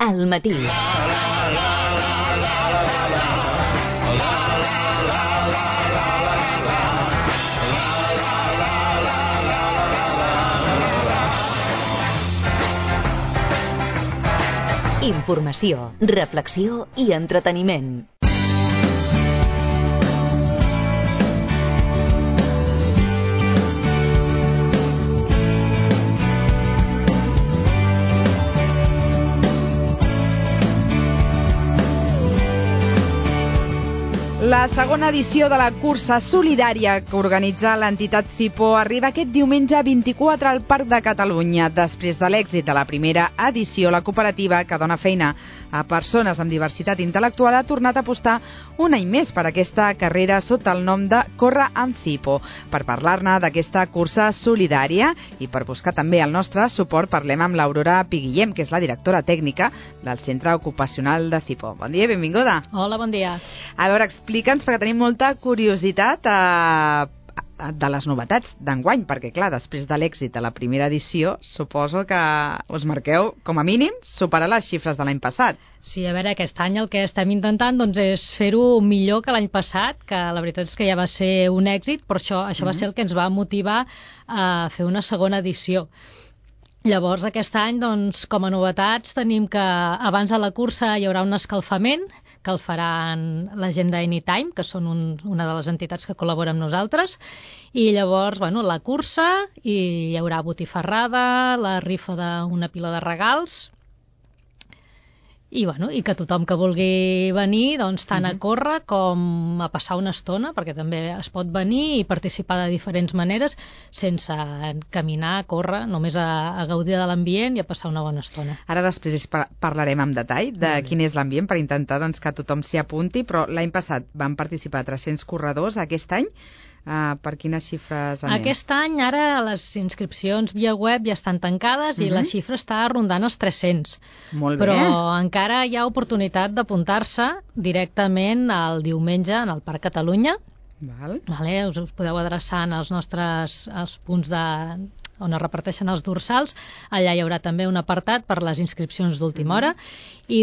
al matí. Informació, reflexió i entreteniment. La segona edició de la cursa solidària que organitza l'entitat CIPO arriba aquest diumenge 24 al Parc de Catalunya. Després de l'èxit de la primera edició, la cooperativa, que dona feina a persones amb diversitat intel·lectual, ha tornat a apostar un any més per aquesta carrera sota el nom de Corre amb CIPO. Per parlar-ne d'aquesta cursa solidària i per buscar també el nostre suport, parlem amb l'Aurora Piguillem, que és la directora tècnica del Centre Ocupacional de CIPO. Bon dia i benvinguda. Hola, bon dia. A veure, explica'ns, perquè tenim molta curiositat de les novetats d'enguany, perquè clar, després de l'èxit de la primera edició, suposo que us marqueu, com a mínim, superar les xifres de l'any passat. Sí, a veure, aquest any el que estem intentant doncs, és fer-ho millor que l'any passat, que la veritat és que ja va ser un èxit, però això va ser el que ens va motivar a fer una segona edició. Llavors, aquest any, doncs, com a novetats, tenim que abans de la cursa hi haurà un escalfament, que el faran la gent d'Anytime, que són una de les entitats que col·labora amb nosaltres, i llavors, la cursa, i hi haurà botifarrada, la rifa d'una pila de regals, i que tothom que vulgui venir, doncs, tant a córrer com a passar una estona, perquè també es pot venir i participar de diferents maneres, sense caminar, córrer, només a gaudir de l'ambient i a passar una bona estona. Ara després parlarem amb detall de quin és l'ambient per intentar que tothom s'hi apunti, però l'any passat van participar 300 corredors. Aquest any, per quines xifres anem? Aquest any ara les inscripcions via web ja estan tancades i la xifra està rondant els 300. Molt bé. Però encara hi ha oportunitat d'apuntar-se directament el diumenge en el Parc Catalunya. Vale, us podeu adreçar als punts on es reparteixen els dorsals. Allà hi haurà també un apartat per les inscripcions d'última hora. I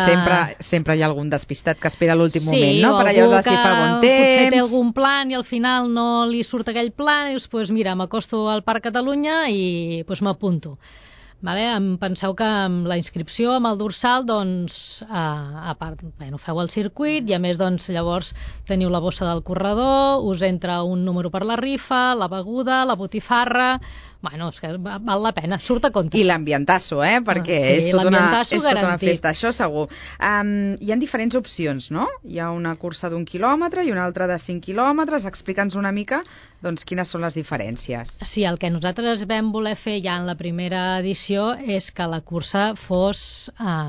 sempre hi ha algun despistat que espera a l'últim moment, no? Per allò de si fa bon temps. Potser té algun plan i al final no li surt aquell plan i dius, mira, m'acosto al Parc Catalunya i m'apunto. Vale? Penseu que amb la inscripció, amb el dorsal, doncs, a part, feu el circuit i a més, doncs, llavors teniu la bossa del corredor, us entra un número per la rifa, la beguda, la botifarra. És que val la pena, surt a compte. I l'ambientasso, perquè és tota una festa, això segur. Hi ha diferents opcions, no? Hi ha una cursa d'1 quilòmetre i una altra de 5 quilòmetres. Explica'ns una mica quines són les diferències. Sí, el que nosaltres vam voler fer ja en la primera edició és que la cursa fos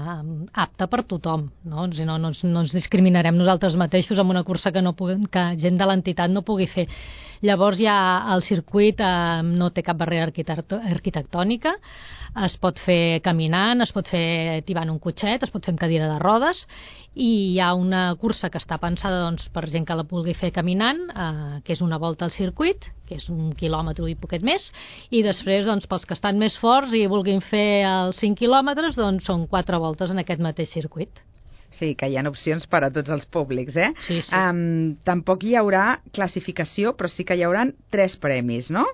apta per tothom, no? Si no ens discriminarem nosaltres mateixos amb una cursa que gent de l'entitat no pugui fer. Llavors el circuit no té cap barrera arquitectònica, es pot fer caminant, es pot fer tibant un cotxet, es pot fer amb cadira de rodes, i hi ha una cursa que està pensada per gent que la vulgui fer caminant, que és una volta al circuit, que és 1 quilòmetre i poquet més, i després pels que estan més forts i vulguin fer els 5 quilòmetres, són 4 voltes en aquest mateix circuit. Sí, que hi ha opcions per a tots els públics, Sí. Tampoc hi haurà classificació, però sí que hi haurà 3 premis, no?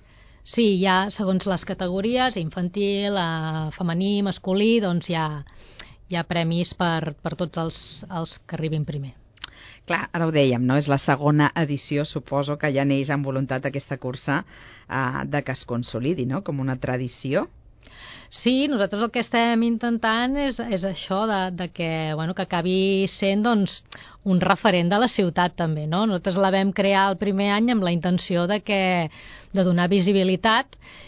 Sí, hi ha, segons les categories, infantil, femení, masculí, doncs hi ha premis per tots els que arribin primer. Clar, ara ho dèiem, no? És la segona edició, suposo que ja neix amb voluntat aquesta cursa de que es consolidi, no? Com una tradició. Sí, nosaltres el que estem intentant és això, que acabi sent un referent de la ciutat també, no? Nosaltres la vam crear el primer any amb la intenció de donar visibilitat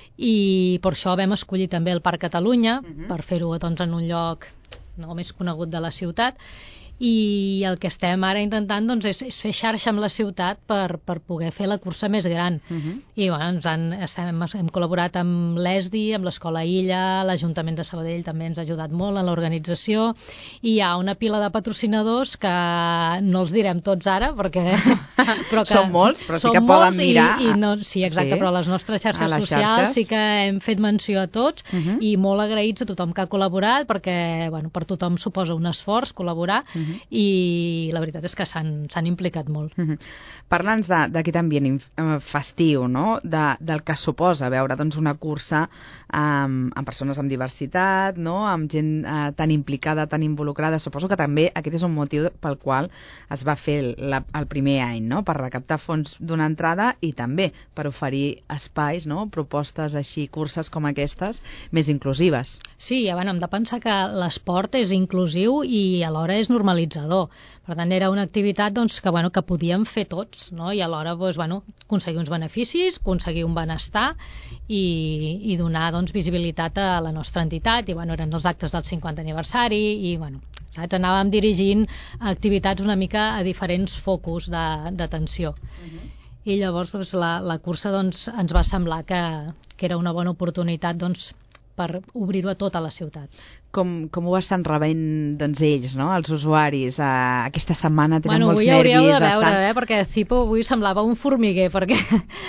i per això vam escollir també el Parc Catalunya, per fer-ho en un lloc més conegut de la ciutat. i el que estem ara intentant doncs, és fer xarxa amb la ciutat per poder fer la cursa més gran. I bueno, hem col·laborat amb l'ESDI, amb l'Escola Illa, l'Ajuntament de Sabadell també ens ha ajudat molt en l'organització, i hi ha una pila de patrocinadors que no els direm tots ara, perquè... però que són molts, però sí que poden mirar. Sí, exacte, però a les nostres xarxes socials sí que hem fet menció a tots, i molt agraïts a tothom que ha col·laborat, perquè bueno, per tothom suposa un esforç col·laborar, i la veritat és que s'han implicat molt. Parla'ns d'aquest ambient festiu, no? Del que suposa veure doncs, una cursa amb persones amb diversitat, no? Amb gent tan implicada, tan involucrada. Suposo que també aquest és un motiu pel qual es va fer el primer any, no? Per recaptar fons d'una entrada i també per oferir espais, no? Propostes així, curses com aquestes, més inclusives. Sí, bueno, hem de pensar que l'esport és inclusiu i alhora és normalitzador. Per tant, era una activitat doncs, que podíem fer tots, no? I alhora doncs, aconseguir uns beneficis, aconseguir un benestar i donar doncs, visibilitat a la nostra entitat. I eren els actes del 50 aniversari i anàvem dirigint activitats una mica a diferents focus d'atenció. I llavors doncs, la cursa doncs, ens va semblar que era una bona oportunitat doncs, per obrir-ho a tota la ciutat. Com ho estan rebent doncs, ells, no? Els usuaris? Aquesta setmana tenen molts nervis. Avui hauríeu de veure, perquè Cipo avui semblava un formiguer, perquè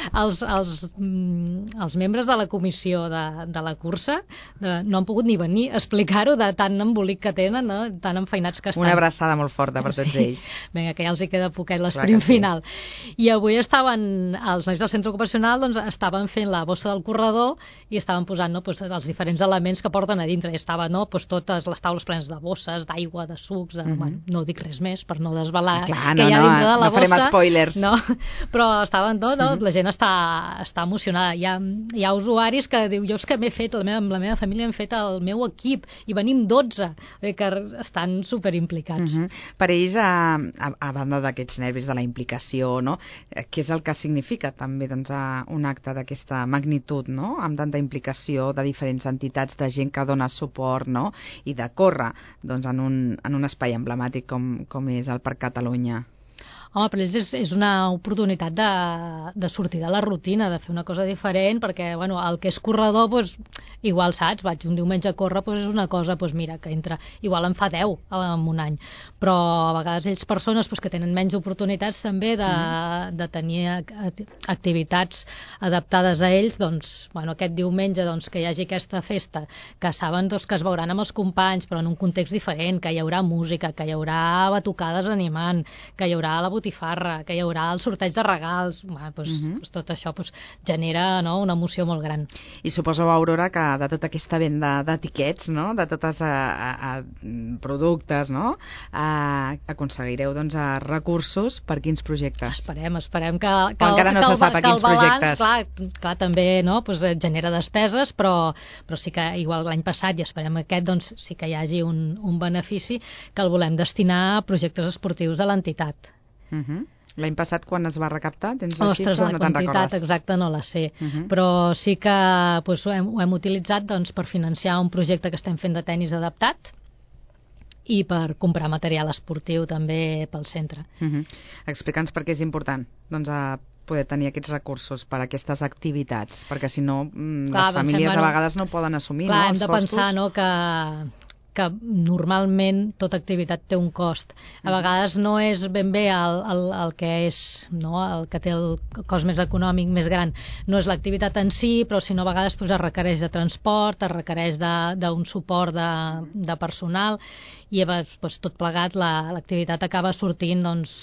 els membres de la comissió de la cursa no han pogut ni venir a explicar-ho de tant embolic que tenen, no? Tan enfeinats que estan. Una abraçada molt forta per tots ells. Vinga, que ja els hi queda poquet l'esprint final. I avui els nois del centre ocupacional doncs, estaven fent la bossa del corredor i estaven posant els diferents elements que porten a dintre. Estava totes les taules plenes de bosses, d'aigua, de sucs, no dic res més per no desvelar què hi ha dintre de la bossa. No farem spoilers. No, però estaven la gent està emocionada. Hi ha usuaris que diu, jo és que m'he fet, amb la meva família hem fet el meu equip i venim 12, que estan superimplicats. Per ells, a banda d'aquests nervis de la implicació, no? Què és el que significa també doncs, un acte d'aquesta magnitud, no? Amb tanta implicació de diferents entitats, de gent que dona suport, no? I de córrer doncs, en un espai emblemàtic com és el Parc Catalunya. Home, per ells és una oportunitat de sortir de la rutina, de fer una cosa diferent, perquè el que és corredor, igual saps, vaig un diumenge a córrer, és una cosa, mira, que entra, igual en fa 10 en un any, però a vegades ells persones que tenen menys oportunitats també de tenir activitats adaptades a ells, doncs, aquest diumenge que hi hagi aquesta festa, que saben que es veuran amb els companys, però en un context diferent, que hi haurà música, que hi haurà batucades animant, que hi haurà la botifarra, que hi haurà el sorteig de regals, tot això genera una emoció molt gran. I suposo, Aurora, que de tota aquesta venda d'etiquets, no? De tots productes, no? Aconseguireu recursos per quins projectes? Esperem que encara no se sap a quins projectes. Clar, també genera despeses, però sí que igual l'any passat, i esperem aquest, doncs sí que hi hagi un benefici que el volem destinar a projectes esportius de l'entitat. L'any passat, quan es va recaptar? Tens la xifra o no te'n recordes? La quantitat exacta no la sé, però sí que ho hem utilitzat per financiar un projecte que estem fent de tennis adaptat i per comprar material esportiu també pel centre. Explica'ns per què és important poder tenir aquests recursos per a aquestes activitats, perquè si no les famílies a vegades no poden assumir els costos. Hem de pensar que normalment tota activitat té un cost. A vegades no és ben bé el que és, el que té el cost més econòmic més gran, no és l'activitat en si, però si no a vegades es requereix de transport, es requereix d'un suport de personal i tot plegat l'activitat acaba sortint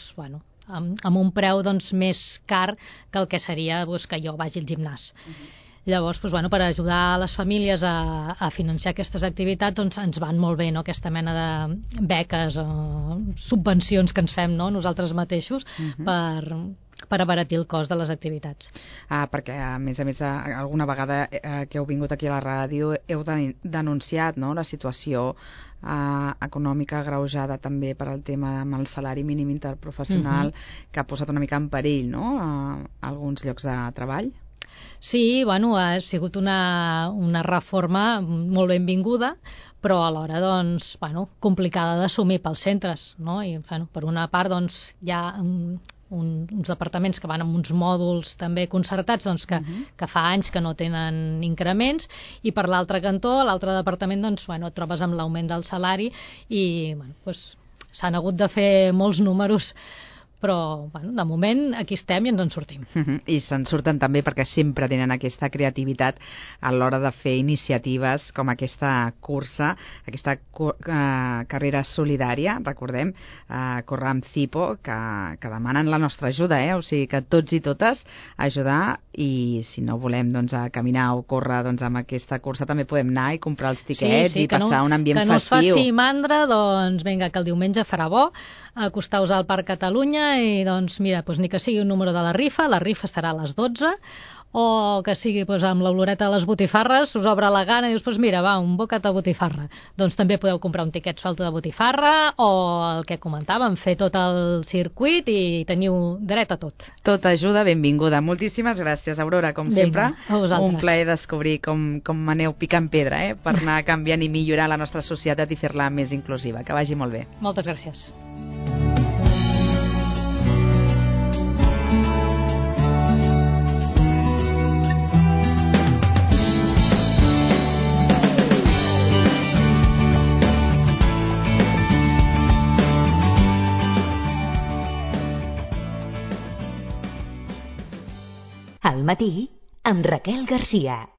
amb un preu més car que el que seria que jo vagi al gimnàs. Llavors, per ajudar les famílies a financiar aquestes activitats, ens van molt bé aquesta mena de beques o subvencions que ens fem nosaltres mateixos per abaratir el cost de les activitats. Perquè, a més, alguna vegada que heu vingut aquí a la ràdio heu denunciat la situació econòmica agreujada també per al tema amb el salari mínim interprofessional que ha posat una mica en perill alguns llocs de treball. Sí, bueno, ha sigut una reforma molt benvinguda, però alhora, doncs, bueno, complicada d'assumir pels centres, no? I, bueno, per una part, doncs, hi ha uns departaments que van amb uns mòduls també concertats, doncs, que fa anys que no tenen increments, i per l'altre cantó, l'altre departament, doncs, bueno, et trobes amb l'augment del salari i, bueno, doncs, s'han hagut de fer molts números, però, bueno, de moment aquí estem i ens en sortim. I se'n surten també perquè sempre tenen aquesta creativitat a l'hora de fer iniciatives com aquesta cursa, aquesta carrera solidària, recordem, Corre amb Cipo, que demanen la nostra ajuda, o sigui que tots i totes ajudar, i si no volem doncs, caminar o córrer doncs, amb aquesta cursa també podem anar i comprar els tiquets i passar un ambient festiu. Que no us faci mandra, doncs vinga, que el diumenge farà bo, acosteu-vos al Parc Catalunya i doncs mira, doncs ni que sigui un número de la rifa serà a les 12, o que sigui doncs, amb l'oloreta de les botifarres, us obre la gana i dius, doncs mira, va, un bocat de botifarra. Doncs també podeu comprar un tiquet suelto de botifarra, o el que comentàvem, fer tot el circuit i teniu dret a tot. Tot ajuda, benvinguda. Moltíssimes gràcies, Aurora, com sempre. Un plaer descobrir com aneu picant pedra, per anar canviant i millorar la nostra societat i fer-la més inclusiva. Que vagi molt bé. Moltes gràcies. Al matí, amb Raquel Garcia.